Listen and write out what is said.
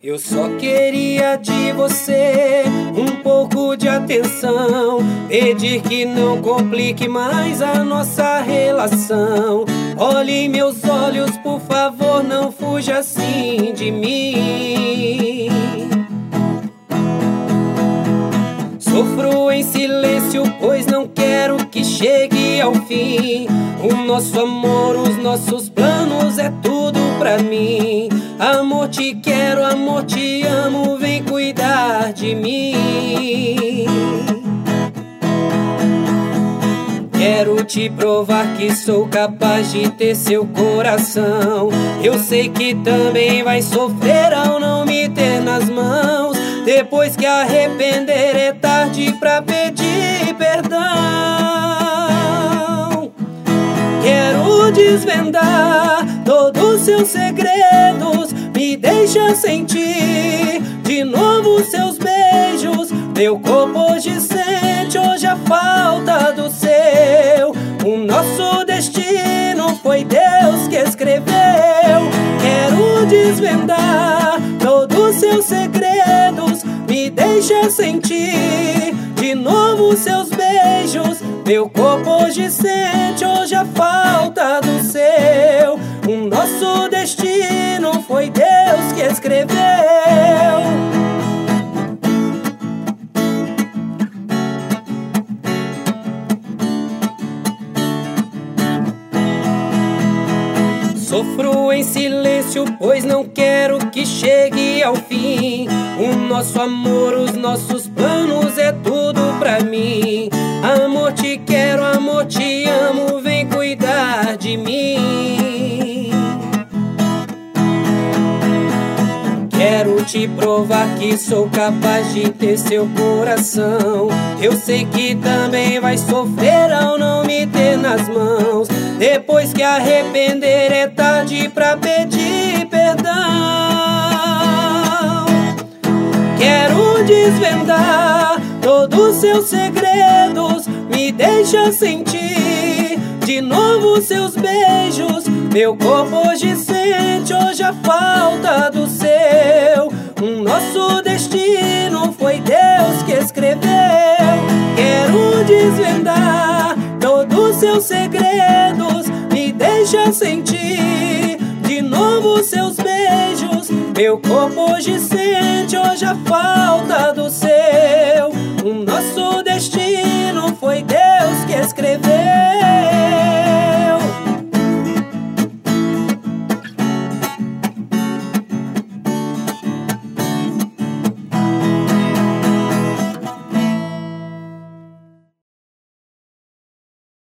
Eu só queria de você um pouco de atenção, pedir que não complique mais a nossa relação. Olhe em meus olhos, por favor, não fuja assim de mim. Sofro em silêncio, pois não quero que chegue ao fim. O nosso amor, os nossos planos é tudo pra mim. Amor, te quero, amor, te amo, vem cuidar de mim. Quero te provar que sou capaz de ter seu coração. Eu sei que também vai sofrer ao não me ter nas mãos. Depois que arrepender é tarde pra pedir perdão. Quero desvendar todos seus segredos, me deixa sentir de novo seus beijos. Meu corpo hoje sente hoje a falta do seu. O nosso destino foi Deus que escreveu. Quero desvendar todos seus segredos, me deixa sentir de novo seus beijos. Meu corpo hoje sente hoje a falta do seu. O nosso destino foi Deus que escreveu. Sofro em silêncio, pois não quero que chegue ao fim. O nosso amor, os nossos planos é tudo pra mim. Amor, te quero, amor, te amo, vem cuidar de mim. Quero te provar que sou capaz de ter seu coração. Eu sei que também vai sofrer ao não me ter nas mãos. Depois que arrepender é tarde pra pedir perdão. Quero desvendar todos seus segredos, me deixa sentir de novo seus beijos. Meu corpo hoje sente hoje a falta do seu. O nosso destino foi Deus que escreveu. Quero desvendar todos seus segredos, me deixa sentir de novo seus beijos. Meu corpo hoje sente hoje a falta do seu. O nosso destino foi Deus que escreveu.